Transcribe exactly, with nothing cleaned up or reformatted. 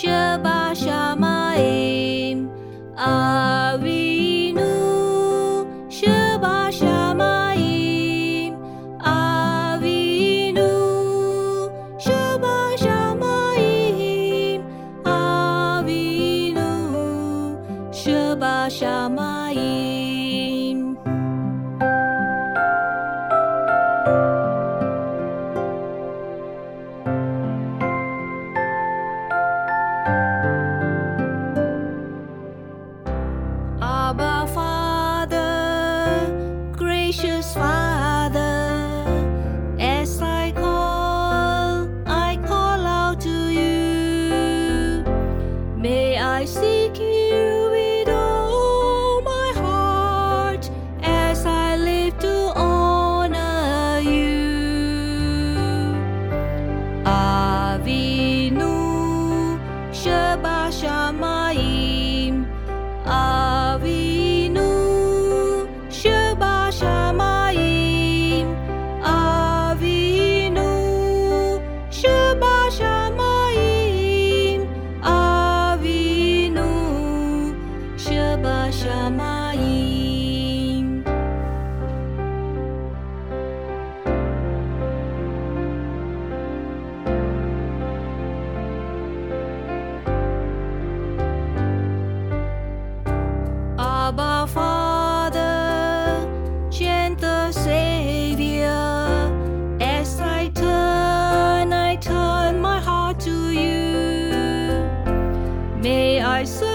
Sheba Shamayim Avinu, Sheba Shamayim Avinu, Sheba Shamayim Avinu, Sheba Shamayim. Abba Father, gracious Father, as I call, I call out to you. May I seek you with all my heart as I live to honor you. Avinu, Sheba Shamayim Avinu, Sheba Shamayim Avinu, Sheba Shamayim Avinu, Sheba Shamayim. Abba Father, gentle Savior, as I turn, I turn my heart to you. May I serve